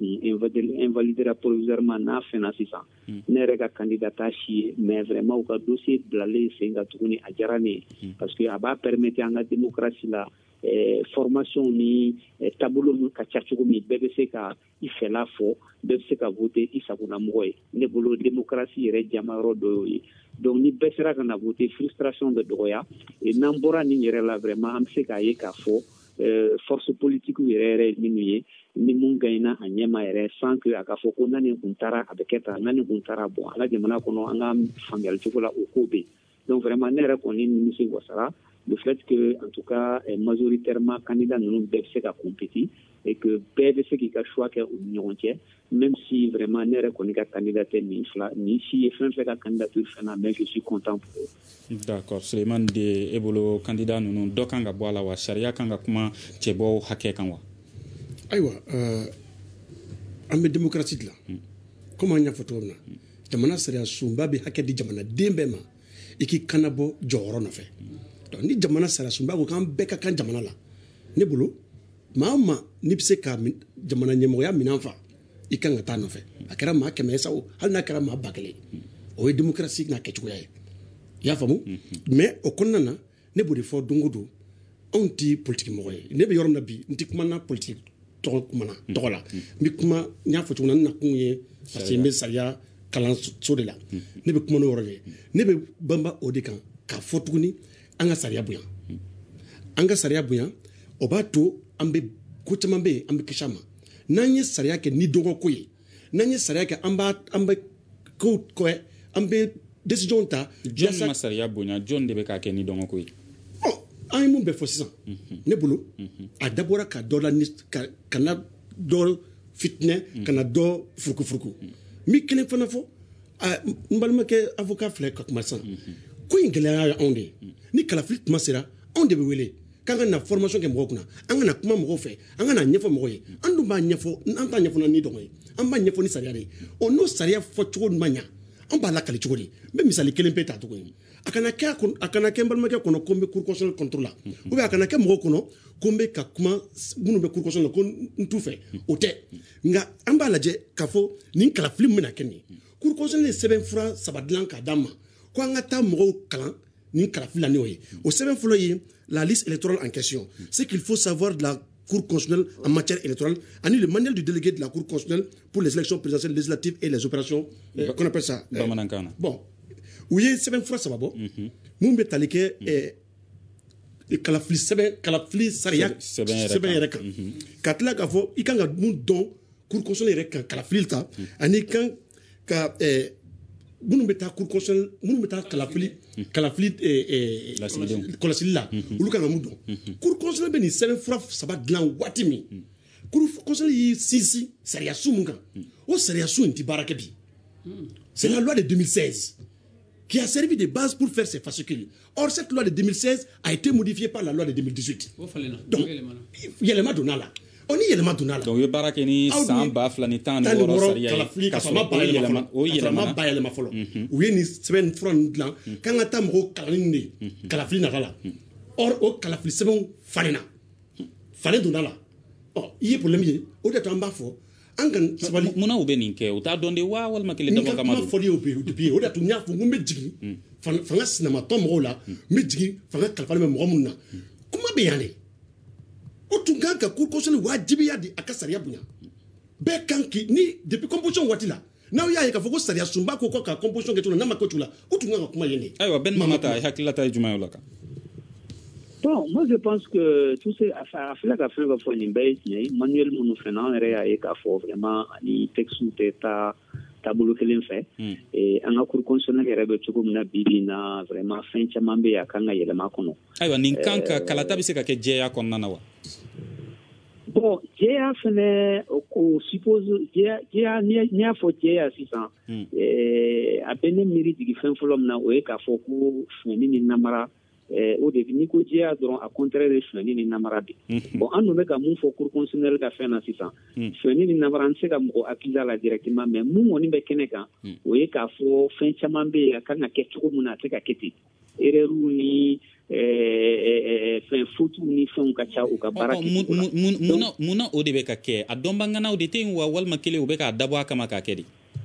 invalidera provisoirement n'a fɛnna sisan ne yɛrɛ ka candidat t'a si ye mais vraiment u ka dossier bilalen sen kan tuguni a diyara ne ye parce que a b'a permettre an ka démocratie la formation ni tableau min ka ca cogo min bɛɛ bɛ se ka i fɛla fɔ bɛɛ bɛ se ka voter i sagonamɔgɔ ye ne bolo démocratie yɛrɛ jamayɔrɔ dɔ y'o ye donc ni bɛɛ sera ka na voter frustration bɛ dɔgɔya et n'an bɔra nin yɛrɛ la vraiment an bɛ se k'a ye k'a fɔ force politique yɛrɛ yɛrɛ minnu ye ni mun gagnera a ɲɛma yɛrɛ sans que a ka fɔ ko na nin kun taara a bɛ kɛ tan na nin kun taara bon an ka jamana kɔnɔ an ka faamuyali cogo la o ko bɛ yen donc vraiment ne yɛrɛ kɔni nimisi wasara le fait que, en tout cas, majoritairement, candidats nous devons se compétir et que P V C qui a choix qu'est l'union entière, même si vraiment n'est reconnu qu'à candidater ni ni si et fait la candidature mais je suis content pour eux. D'accord, Suleiman de Ebolo candidat nous dokanga boala wa sharia kanga kuma chebo hake kanwa. Aywa, euh ambe démocratie là. Comment on y a photo na? Jamana sharia sumba bi hake di jamana dembema iki kanabo joro na fe. Donc ni jamana sharia sumba ko kan beka kan jamana la. Ne bolo mama ni bise ka jamana nyemoya minanfa ikanga ta no fe. Akara ma keme sa o hal na kara ma bakele. O démocratie na kechuya. Ya famu mais o konnana ne bodi fo dungudu on ti politique mo ne be yorom na bi nti kuma na politique to kuma na to la mi kuma nya fo tuna na kunye parce que me saria kalan so de la ne be kuma no yorole ne be bamba odi kan ka fo tuni anga saria buya anga saria buya o ba to ambe ko tama be ambe kishama nanye saria ke ni dogo koyi nanye saria ke amba ambe ko ko ambe décision ta John Masaria Bonya John de beka ke ni dongo koyi oh ay mum be fosisa ne bulu a dabora ka dola ni kana do fitne kana do furku furku mi kelen fana fo a mbalma ke avocat flek ka kuma san ko ingela ya onde ni kala flit masira onde be wele kanga na formation ke mo kuna anga na kuma mo fe anga na nyefo mo ye andu ba nyefo anta nyefo na ni dongo an ba nyefo ni saria de o no saria fo chugo manya on ba la kali chugodi be misali kelen peta to koyi akana ka akana ke mbalma ke kono kombe cour constitutionnel contrôle la ou be akana ke mo kono kombe ka kuma bunu be cour constitutionnel ko ntu fe ote nga amba laje kafo nin kala film na kenni cour constitutionnel seben fra sabadlan ka dama ko anga ta mo kala nin kala film la ni oyi o seben flo yi la liste électorale en question c'est qu'il faut savoir de la Cour constitutionnelle en matière électorale, ani le manuel du délégué de la Cour constitutionnelle pour les élections présidentielles législatives et les opérations, euh, qu'on appelle ça. Euh, bon, oui, c'est bien fois ça va bon. Mumbe talike et kalafli sebe kalafli sariya sebe yereka. Katla kafo ikanga mun don Cour constitutionnelle yereka kalafli ta ani kan ka eh munu beta Cour constitutionnelle munu beta kalafli kalafli eh eh kolasili la ulu kan mu don Cour constitutionnelle beni sebe fra saba glan watimi Cour constitutionnelle yi sisi sariya sumunga o sariya su nti baraka bi c'est la loi de deux mille seize qui a servi de base pour faire ces fascicules. Or cette loi de deux mille seize a été modifiée par la loi de deux mille dix-huit. Donc il y a l'élément donala. On y élément donala. Donc il bara keni samba flani tan woro sariya ka sama ba élément o élément ba élément folo oui ni semaine front là quand ata mo kalinde kalafli na kala or o kalafli sebon falena fale donala oh il y a problème yi o de tamba fo angan sabali muna ube ninke uta donde wa wal makele dabo kamadu foli obe obe o da to nya fo ngumbe jigi fanga sinama to mo la me jigi fanga kalfale me mo munna kuma be yane o tunga ka Cour constitutionnelle wajibi ya di akasaria bunya be kanki ni depuis composition watila na o ya ka fo ko saria sumba ko ko ka composition ke tuna na makotula o tunga ka kuma yene aywa ben mamata hakilata juma yolaka. Bon, moi je pense que tout ces affaires là fait va faire une baisse manuel mon fenant réa et ka faut vraiment ni texte d'état tableau que l'on fait et en Cour constitutionnelle rebe tuko na bibina vraiment fin chamambe ya kanga yele makono aywa ninkanka kalata biseka ke jeya konnana wa bon jeya fene ko suppose jeya jeya ni a faut jeya six cents et a bene mérite qui fin folom na o e ka faut ko fini ni namara au début ni ko jeya dron a contraire de fini ni namara bi bon an no me ka mun fo Cour constitutionnelle ka fin na six cents fini ni namara on se ka mo accuser la directement mais mun woni be keneka o e ka faut fin chamambe ya kana ke tuko muna te ka keti ereru ni eh fin futu ni fon ka cha o ka baraki muna muna o de be ka ke adomba ngana o de te wa wal makele o be ka dabo kama ka kedi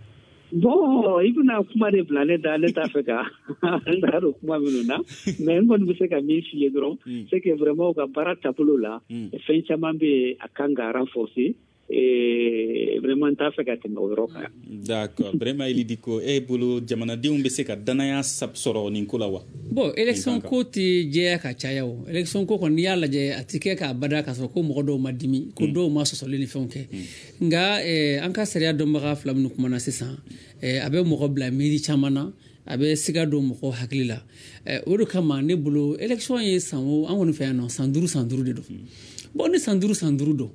bon ibuna kuma de planète dans l'état africain ndaro kuma minuna mais on ne sait ka mi fier dron c'est que vraiment o ka barata polo là fin chamambe akanga renforcer et vraiment ta fait que roka d'accord vraiment il dit ko e bulu jamana dium be se ka danaya sab soro nin kula wa bon élection ko ti je ka chayawo élection ko ko ni yalla je atike ka bada ka so ko mo do madimi ko do ma so so le fonke nga e an ka seria do ma flam nu kuma na sisa e abe mo ko bla miri chamana a bɛ siga don mɔgɔ hakili la o de kama ne bolo élection ye san o an kɔni fɛ yan nɔ san duuru san duuru de don bon ni san duuru san duuru don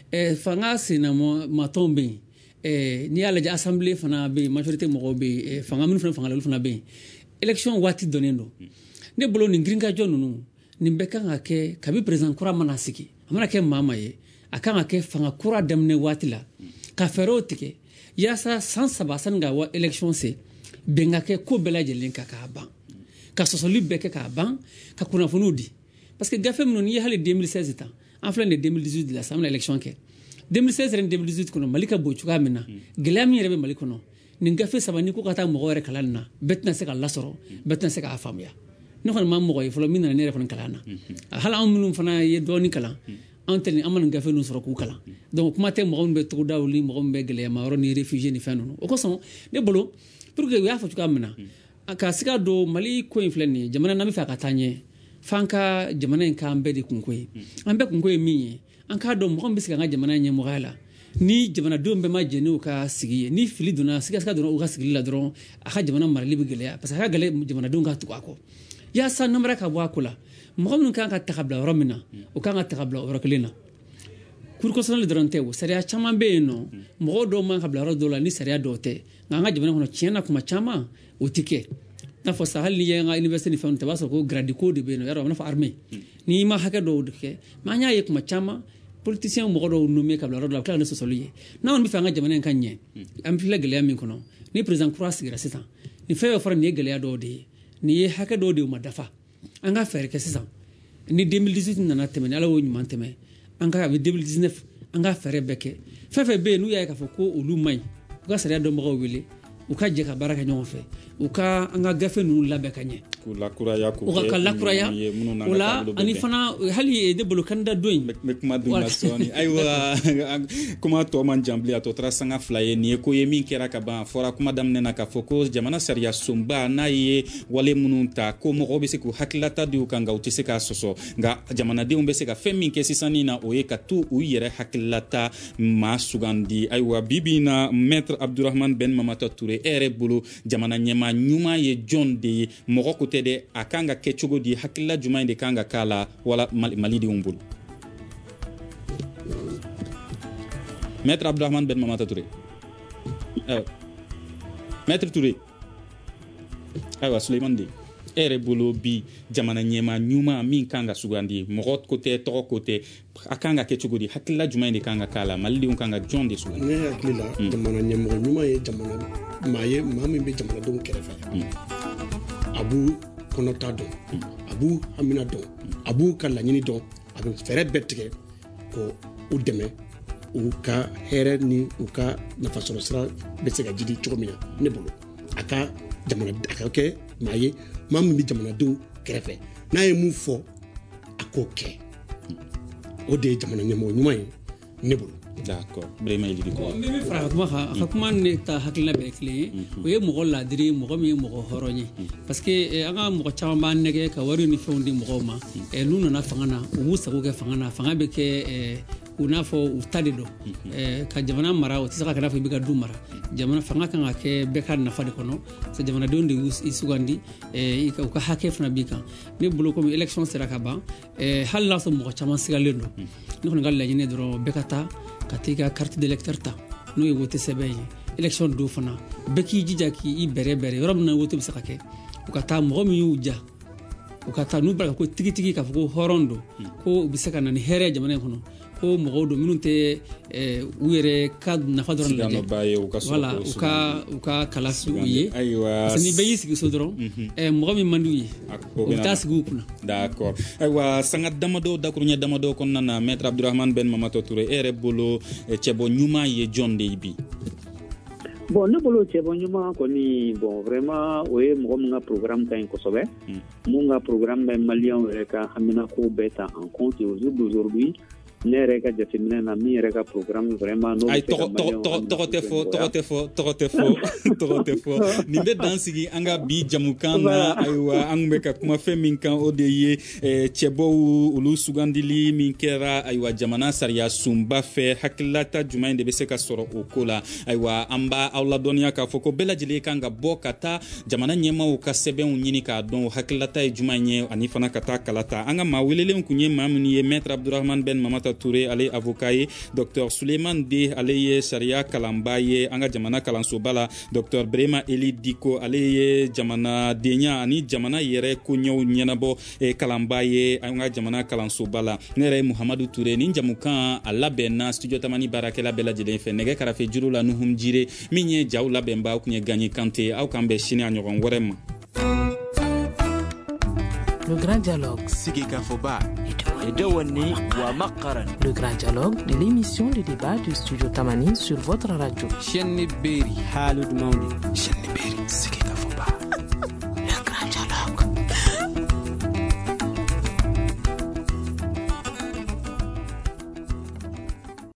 fanga senna matɔnw bɛ yen n'i y'a lajɛ assemblée fana bɛ yen majorité mɔgɔw bɛ yen fanga minnu fana fanga la olu fana bɛ yen élection waati dɔnnen don ne bolo nin girinka jɔ ninnu nin bɛɛ kan ka kɛ kabi président kura mana sigi a mana kɛ maa maa ye a kan ka kɛ fanga kura daminɛ waati la ka fɛɛrɛw tigɛ yaasa san saba sani ka wa élection se bɛn ka kɛ ko bɛɛ lajɛlen kan k'a ban ka sɔsɔli bɛɛ kɛ k'a ban ka kunnafoniw di parce que gafe minnu n'i ye hali deux mille seize ta an filɛ nin deux mille dix-huit la san bɛna élection kɛ deux mille seize ni deux mille dix-huit kɔnɔ Mali ka bon cogoya min na gɛlɛya min yɛrɛ bɛ Mali kɔnɔ nin gafe saba ni ko ka taa mɔgɔ yɛrɛ kalan nin na bɛɛ tɛna se ka lasɔrɔ bɛɛ tɛna se k'a faamuya ne kɔni ma mɔgɔ ye fɔlɔ min nana ne yɛrɛ fana kalan na hali anw minnu fana ye dɔɔnin kalan anw tɛ nin an ma nin gafe ninnu sɔrɔ k'u kalan donc kuma tɛ mɔgɔ min bɛ togodaw ni mɔgɔ min bɛ gɛlɛyama yɔrɔ ni réfugié ni fɛn ninnu o kosɔn ne bolo pour que u y'a fɔ cogoya min na ka siga don Mali ko in filɛ nin ye jamana n'an bɛ fɛ a ka taa ɲɛ f'an ka jamana in k'an bɛɛ de kunko ye an bɛɛ kunko ye min ye an k'a dɔn mɔgɔ min bɛ se ka an ka jamana ɲɛmɔgɔya la ni jamanadenw bɛɛ ma jɛ n'u ka sigi ye ni fili donna sigasika donna u ka sigili la dɔrɔn a ka jamana marali bɛ gɛlɛya parce que a ka gɛlɛ jamanadenw ka tugu a kɔ yaasa namara ka bɔ a ko la mɔgɔ minnu kan ka ta ka bila yɔrɔ min na o kan ka ta ka bila yɔrɔ kelen na cour constitutionnelle dɔrɔn tɛ o sariya caman bɛ yen nɔ mɔgɔw dɔw man ka bila yɔrɔ dɔw la ni sariya dɔw tɛ nka an ka jamana kɔnɔ tiɲɛ na kuma caman o tɛ kɛ n'a fɔ sa hali n'i ye an ka université ni fɛnw ta i b'a sɔrɔ ko grade ko de bɛ yen nɔ yɔrɔ a bɛ n'a fɔ armée n'i ma hakɛ dɔw de kɛ mais an y'a ye kuma caman politicien mɔgɔ dɔw nommé ka bila yɔrɔ dɔ la u tila ka ne sɔsɔli ye n'anw bɛ fɛ an ka jamana in ka ɲɛ an filɛ gɛlɛya min kɔnɔ ni président kura sigira sisan ni fɛn o fɔra nin ye gɛlɛya dɔw de ye nin ye hakɛ dɔw de ye o ma dafa an ka fɛɛrɛ kɛ sisan ni deux mille dix-huit nana tɛmɛ ni ala y'o ɲuman tɛmɛ an ka deux mille dix-neuf an ka fɛɛrɛ bɛɛ kɛ fɛn fɛn bɛ yen n'u y'a ye k'a fɔ ko olu man ɲi u ka sariya dɔnbagaw wele u ka jɛ ka baara kɛ ɲɔgɔn fɛ u ka an ka gafe ninnu labɛn ka ɲɛ k'u lakuraya k'u kɛ ka lakuraya o la ani fana hali ne bolo candidat dɔ in n bɛ kuma dun na sɔɔni ayiwa kuma tɔ man jan bilen a tɔ tora sanga fila ye nin ye ko ye min kɛra ka ban a fɔra kuma daminɛ na k'a fɔ ko jamana sariya sonba n'a ye wale minnu ta ko mɔgɔw bɛ se k'u hakililata di u kan nka u tɛ se k'a sɔsɔ nka jamanadenw bɛ se ka fɛn min kɛ sisan na o ye ka to u yɛrɛ hakililata maa sugandi ayiwa bi bi in na maître Abdurahmane Ben Mamata Touré e yɛrɛ bolo jamana ɲɛmaa ɲuman ye jɔn de ye mɔgɔ ko tɛ dɛ a kan ka kɛ cogo di hakilila jumɛn de kan ka k'a la wala malidenw bolo maître Abdurahmane Ben Mamata Touré ayiwa maître Touré ayiwa Suleymane de e yɛrɛ bolo bi jamana ɲɛmaa ɲuman min kan ka sugandi mɔgɔ ko tɛ tɔgɔ ko tɛ a kan ka kɛ cogo di hakilila jumɛn de kan ka k'a la malidenw kan ka jɔn de sugandi ne hakili la jamana ɲɛmɔgɔ ɲuman ye jamana maa ye maa min bɛ jamanadenw kɛrɛfɛ a b'u kɔnɔta dɔn a b'u hamina dɔn a b'u ka laɲini dɔn a bɛ fɛɛrɛ bɛɛ tigɛ ko u dɛmɛ u ka hɛrɛ ni u ka nafasɔrɔ sira bɛ se ka jidi cogo min na ne bolo a ka jamana a ka kɛ maa ye maa min bɛ jamanadenw kɛrɛfɛ n'a ye mun fɔ a k'o kɛ o de ye jamana ɲɛmɔgɔ ɲuman ye ne bolo. D'accord. Vraiment il dit quoi? N bɛ fara kuma kan a ka kuma ne ta hakilina bɛɛ kelen ye o ye mɔgɔ ladiri mɔgɔ min ye mɔgɔ hɔrɔn ye parce que an ka mɔgɔ caman b'an nɛgɛ ka wari ni fɛnw di mɔgɔw ma n'u nana fanga na u b'u sago kɛ fanga na fanga bɛ kɛ u n'a fɔ u ta de don ka jamana mara o tɛ se ka kɛ n'a fɔ i bɛ ka du mara jamana fanga kan ka kɛ bɛɛ ka nafa de kɔnɔ parce que jamanadenw de y'u sugandi u ka hakɛ fana b'i kan ne bolo komi élection sera ka ban hali n'a sɔrɔ mɔgɔ caman sigalen don ne kɔni ka laɲini dɔrɔn bɛɛ ka taa ka t'i ka carte d'électeur ta n'o ye wote sɛbɛn ye élection don fana bɛɛ k'i jija k'i bɛrɛ bɛrɛ yɔrɔ min na wote bɛ se ka kɛ u ka taa mɔgɔ min y'u ja u ka taa n'u bara ko tigitigi k'a fɔ ko hɔrɔn don ko u bɛ se ka na ni hɛrɛ ye jamana in kɔnɔ ko mɔgɔw don minnu tɛ u yɛrɛ ka nafa dɔrɔn lajɛ voilà u ka u ka kala u ye parce que ni bɛɛ y'i sigi so dɔrɔn mɔgɔ min man d'u ye u bɛ taa sigi u kunna. D'accord. Ayiwa sanga damadɔ dakuruɲɛ damadɔ kɔnɔna na maître Abdurahmane Ben Mamata Touré e yɛrɛ bolo cɛbɔ ɲuman ye jɔn de ye bi? Bon ne bolo cɛbɔ ɲuman kɔni bon vraiment o ye mɔgɔ min ka programme ka ɲi kosɛbɛ mun ka programme bɛ maliyɛnw yɛrɛ ka haminako bɛɛ ta en compte au jour d'aujourd'hui ne yɛrɛ ka jateminɛ na min yɛrɛ ka programme vraiment n'o bɛ se ka maliyɛnw tɔgɔ tɛ fɔ tɔgɔ tɛ fɔ tɔgɔ tɛ fɔ tɔgɔ tɛ fɔ nin bɛ dan sigi an ka bi jamukan na ayiwa an bɛ ka kuma fɛn min kan o de ye cɛbɔw olu sugandili min kɛra ayiwa jamana sariya sunba fɛ hakililata jumɛn de bɛ se ka sɔrɔ o ko la ayiwa an b'a aw ladɔnniya k'a fɔ ko bɛɛ lajɛlen kan ka bɔ ka taa jamana ɲɛmaaw ka sɛbɛnw ɲini k'a dɔn hakililata ye jumɛn ye ani fana ka taa kala ta an ka maa welelen kun ye maa minnu ye maître Abdurahmane Ben Mamata Touré ale avocat ye docteur Suleiman De ale ye sariya kalanba ye an ka jamana kalansoba la docteur Brema Eli Diko ale ye jamanadenya ani jamana yɛrɛ koɲɛw ɲɛnabɔ kalanba ye an ka jamana kalansoba la ne yɛrɛ ye Muhamadu Touré ni jamukan a labɛnna studio tamani baarakɛla bɛɛ lajɛlen fɛ nɛgɛ karafe juru la Nuhum Jire min ye jaw labɛnba kun ye Gagné Kanté aw kan bɛn sini a ɲɔgɔn wɛrɛ ma. Le grand dialogue. Sigika Foba. Edewani wa Makaran. Le grand dialogue de l'émission de débat du studio Tamani sur votre radio. Chaîne Beri. Halud Mauni. Chaîne Beri. Sigika Foba.